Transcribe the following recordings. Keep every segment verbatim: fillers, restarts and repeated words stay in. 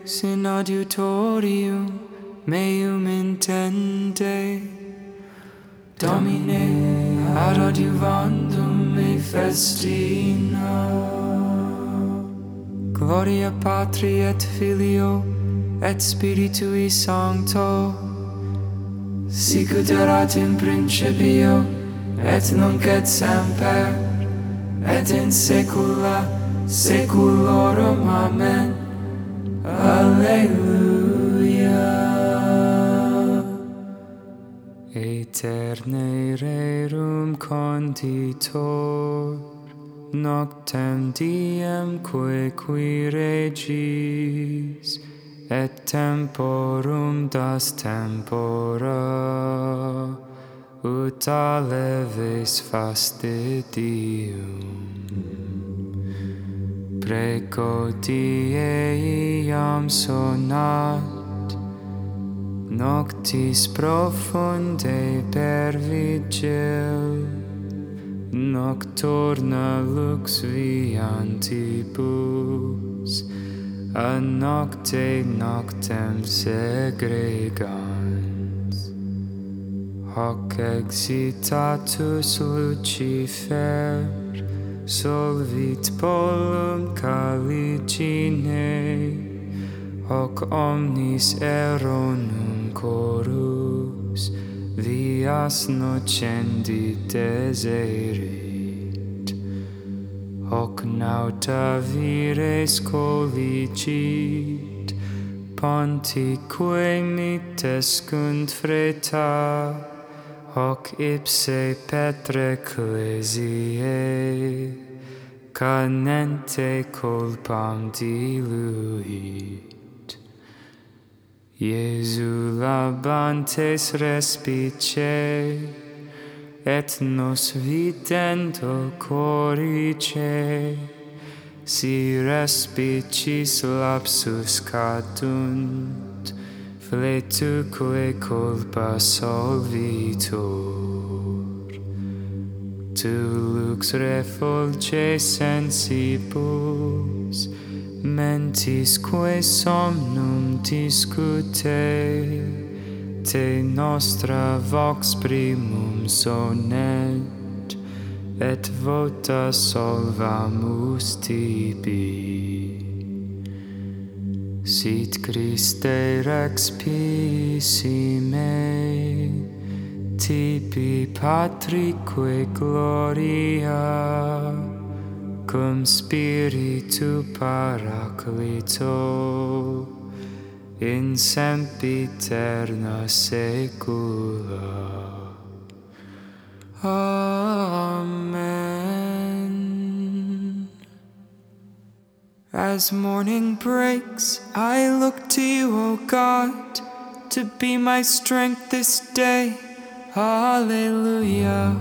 ex in adiutorium meum intende. Domine, ad adiuvandum me festina. Gloria Patri et Filio et Spiritui Sancto, sicut erat in principio, et nunc et semper, et in saecula saeculorum. Amen. Alleluia. Aeterne rerum conditor, noctem diem quaequi regis, et temporum das tempora, ut aleves fastidium. Preco die iam sonat, noctis profunde per vigil, nocturna lux viantibus, a nocte noctem segregans. Hoc excitatus Lucifer solvit polum caligine, hoc omnis eronum corus vias nocendi deserit. Hoc nauta vires colligit, pontique mitescunt freta, hoc ipse Petre ecclesiae canente culpam diluit. Iesu labantes respice, et nos videndo corice, si respicis lapsus cadunt, fletuque culpa solvitur. Tu lux refulge sensibus, mentisque somnum discute, te nostra vox primum sonet, et vota solvamus tibi. Sit Christe rex pissime, tibi Patrique gloria, cum Spiritu Paraclito, in sempiterna saecula. Amen. As morning breaks, I look to you, O God, to be my strength this day. Hallelujah.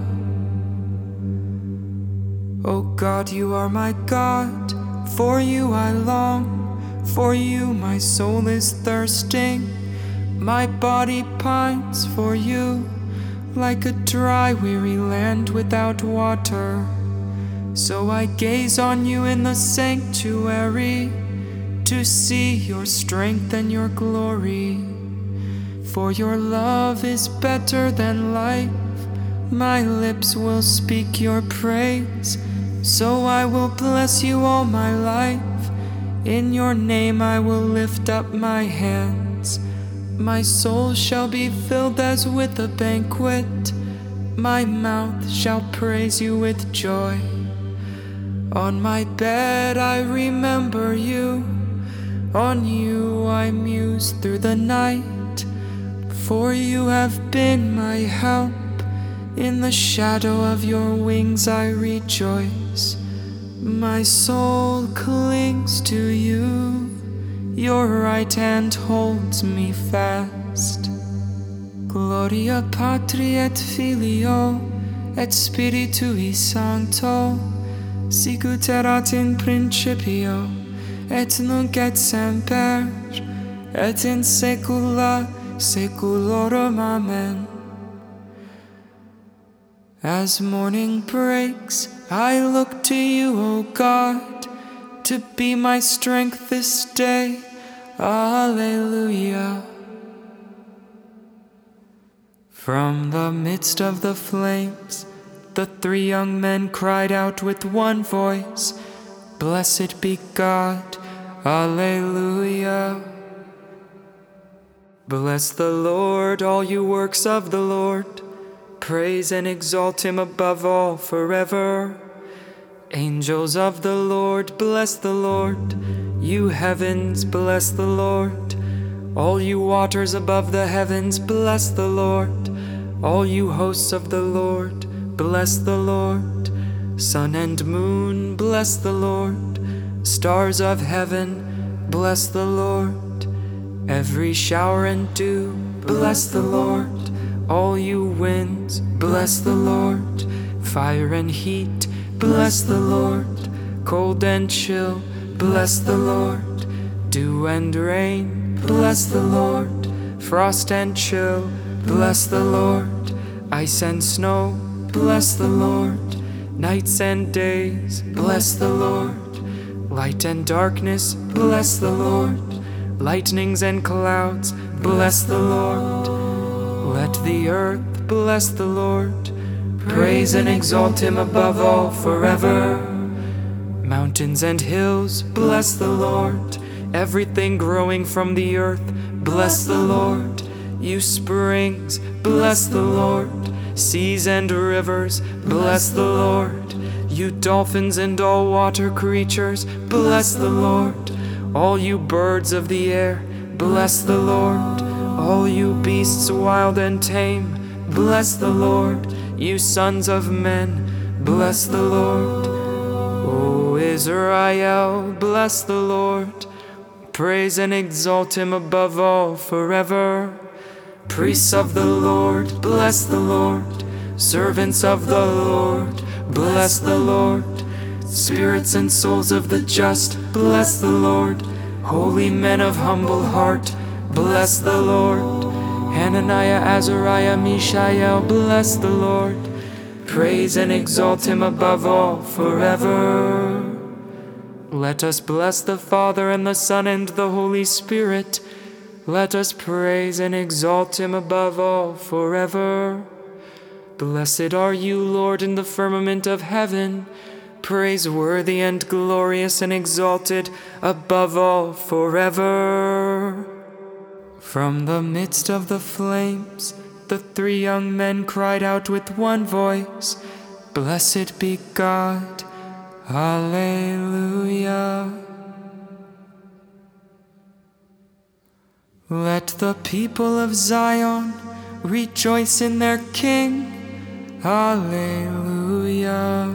O God, you are my God, for you I long, for you my soul is thirsting, my body pines for you, like a dry, weary land without water. So I gaze on you in the sanctuary, to see your strength and your glory. For your love is better than life, my lips will speak your praise. So I will bless you all my life, in your name I will lift up my hands. My soul shall be filled as with a banquet, my mouth shall praise you with joy. On my bed I remember you, on you I muse through the night, for you have been my help, in the shadow of your wings I rejoice. My soul clings to you, your right hand holds me fast. Gloria Patri et Filio et Spiritui Sancto, sicut erat in principio, et nunc et semper, et in saecula saeculorum. Amen. As morning breaks, I look to you, O God, to be my strength this day. Alleluia. From the midst of the flames, the three young men cried out with one voice, Blessed be God, Alleluia. Bless the Lord, all you works of the Lord. Praise and exalt him above all forever. Angels of the Lord, bless the Lord. You heavens, bless the Lord. All you waters above the heavens, bless the Lord. All you hosts of the Lord, bless the Lord. Sun and moon, bless the Lord. Stars of heaven, bless the Lord. Every shower and dew, bless the Lord. All you winds, bless the Lord. Fire and heat, bless the Lord. Cold and chill, bless the Lord. Dew and rain, bless the Lord. Frost and chill, bless the Lord. Ice and snow, bless the Lord. Nights and days, bless the Lord. Light and darkness, bless the Lord. Lightnings and clouds, bless the Lord. Let the earth bless the Lord. Praise and exalt him above all forever. Mountains and hills, bless the Lord. Everything growing from the earth, bless the Lord. You springs, bless the Lord. Seas and rivers, bless the Lord. You dolphins and all water creatures, bless the Lord. All you birds of the air, bless the Lord. All you beasts wild and tame, bless the Lord. You sons of men, bless the Lord. O Israel, bless the Lord. Praise and exalt him above all forever. Priests of the Lord, bless the Lord. Servants of the Lord, bless the Lord. Spirits and souls of the just, bless the Lord. Holy men of humble heart, bless the Lord. Hananiah, Azariah, Mishael, bless the Lord. Praise and exalt him above all forever. Let us bless the Father and the Son and the Holy Spirit. Let us praise and exalt him above all forever. Blessed are you, Lord, in the firmament of heaven, praiseworthy and glorious and exalted above all forever. From the midst of the flames, the three young men cried out with one voice, Blessed be God, Alleluia. Let the people of Zion rejoice in their King, Alleluia.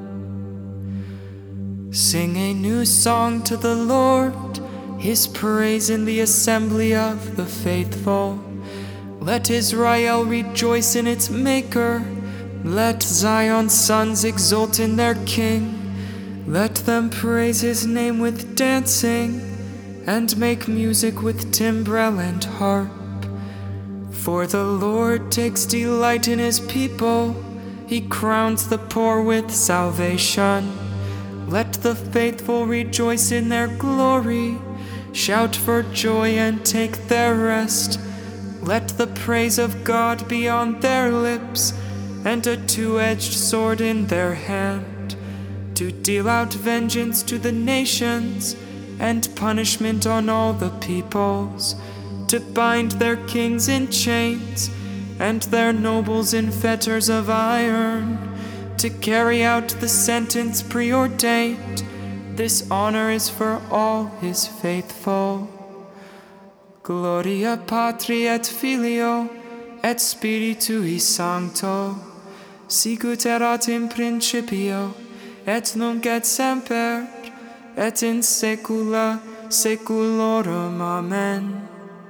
Sing a new song to the Lord, his praise in the assembly of the faithful. Let Israel rejoice in its Maker. Let Zion's sons exult in their King. Let them praise his name with dancing, and make music with timbrel and harp. For the Lord takes delight in his people. He crowns the poor with salvation. Let the faithful rejoice in their glory. Shout for joy and take their rest. Let the praise of God be on their lips, and a two-edged sword in their hand, to deal out vengeance to the nations, and punishment on all the peoples, to bind their kings in chains, and their nobles in fetters of iron, to carry out the sentence preordained. This honor is for all his faithful. Gloria Patri et Filio et Spiritui Sancto, sicut erat in principio, et nunc et semper, et in saecula saeculorum. Amen.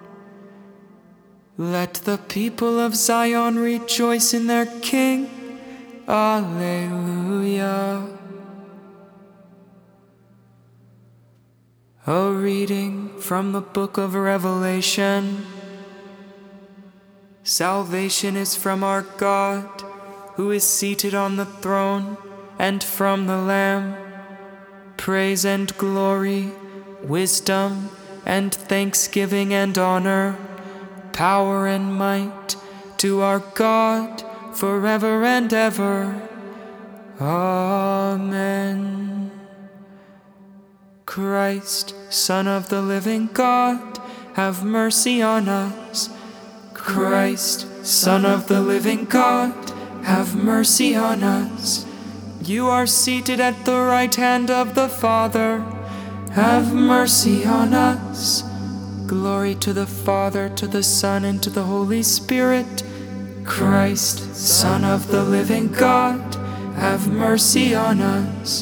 Let the people of Zion rejoice in their King. Alleluia. A reading from the book of Revelation. Salvation is from our God, who is seated on the throne, and from the Lamb. Praise and glory, wisdom, and thanksgiving and honor, power and might, to our God forever and ever. Amen. Christ, Son of the living God, have mercy on us. Christ, Son of the living God, have mercy on us. You are seated at the right hand of the Father. Have mercy on us. Glory to the Father, to the Son, and to the Holy Spirit. Christ, Son of the living God, have mercy on us.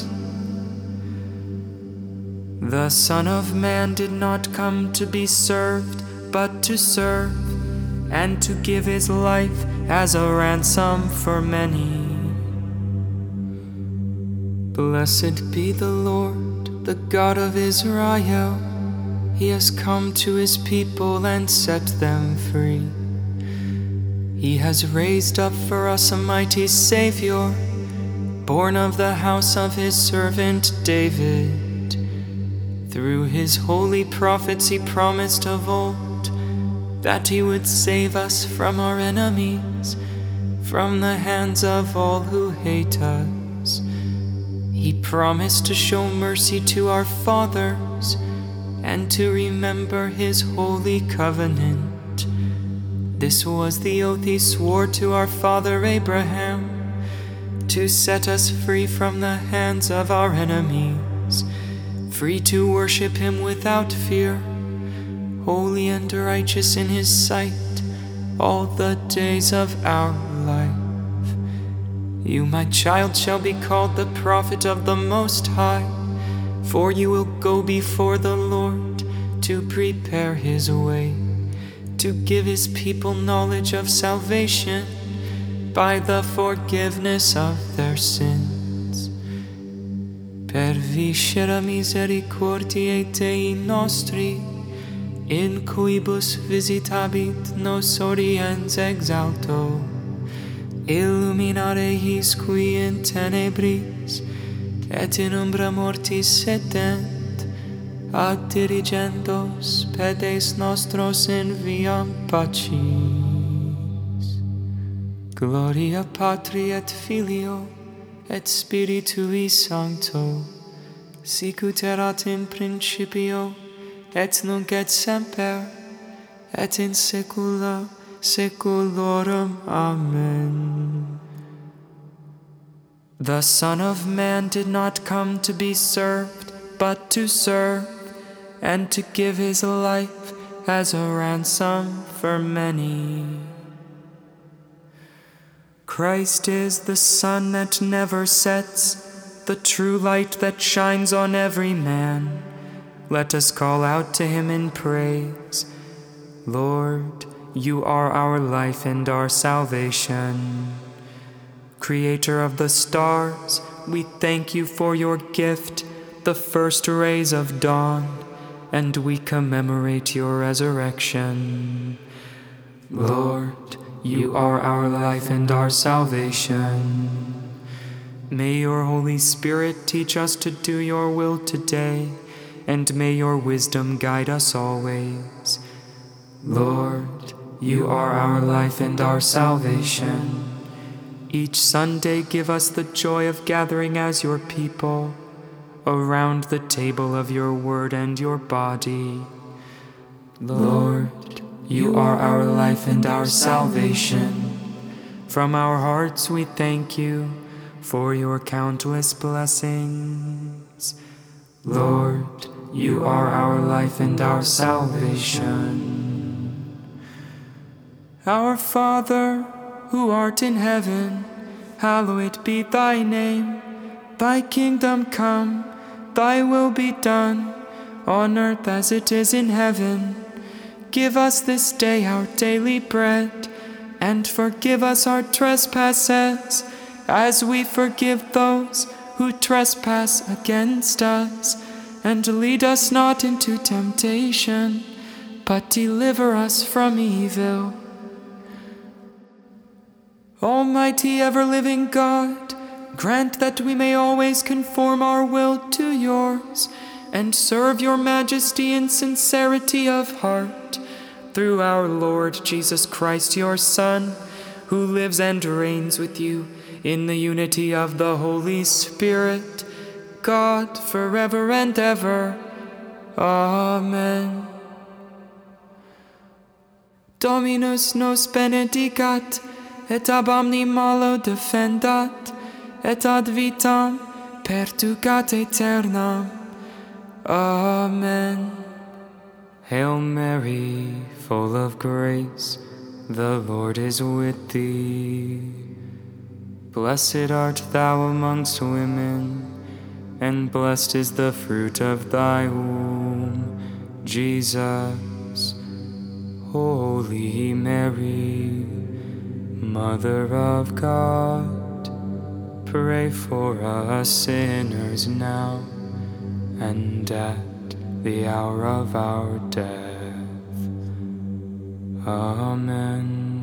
The Son of Man did not come to be served, but to serve, and to give his life as a ransom for many. Blessed be the Lord, the God of Israel. He has come to his people and set them free. He has raised up for us a mighty Savior, born of the house of his servant David. Through his holy prophets he promised of old that he would save us from our enemies, from the hands of all who hate us. He promised to show mercy to our fathers and to remember his holy covenant. This was the oath he swore to our father Abraham, to set us free from the hands of our enemies, free to worship him without fear, holy and righteous in his sight all the days of our life. You, my child, shall be called the prophet of the Most High, for you will go before the Lord to prepare his way, to give his people knowledge of salvation by the forgiveness of their sins. Per viscera misericordiae Dei nostri, in cuibus visitabit nos oriens exalto, illuminare his qui in tenebris, et in umbra mortis setent, ad dirigendos pedes nostros in viam pacis. Gloria Patri et Filio et Spiritui Sancto, sicut erat in principio, et nunc et semper, et in saecula saeculorum. Amen. The Son of Man did not come to be served, but to serve, and to give his life as a ransom for many. Christ is the sun that never sets, the true light that shines on every man. Let us call out to him in praise. Lord, you are our life and our salvation. Creator of the stars, we thank you for your gift, the first rays of dawn, and we commemorate your resurrection. Lord, you are our life and our salvation. May your Holy Spirit teach us to do your will today, and may your wisdom guide us always. Lord, you are our life and our salvation. Each Sunday give us the joy of gathering as your people, around the table of your word and your body. Lord, you are our life and our salvation. From our hearts we thank you for your countless blessings. Lord, you are our life and our salvation. Our Father, who art in heaven, hallowed be thy name. Thy kingdom come, thy will be done, on earth as it is in heaven. Give us this day our daily bread, and forgive us our trespasses, as we forgive those who trespass against us. And lead us not into temptation, but deliver us from evil. Almighty ever-living God, grant that we may always conform our will to yours, and serve your majesty in sincerity of heart, through our Lord Jesus Christ, your Son, who lives and reigns with you in the unity of the Holy Spirit, God, forever and ever. Amen. Dominus nos benedicat, et ab omni malo defendat, et ad vitam perducat aeternam. Amen. Hail Mary, full of grace, the Lord is with thee. Blessed art thou amongst women, and blessed is the fruit of thy womb, Jesus. Holy Mary, Mother of God, pray for us sinners now and at the hour of our death. Amen.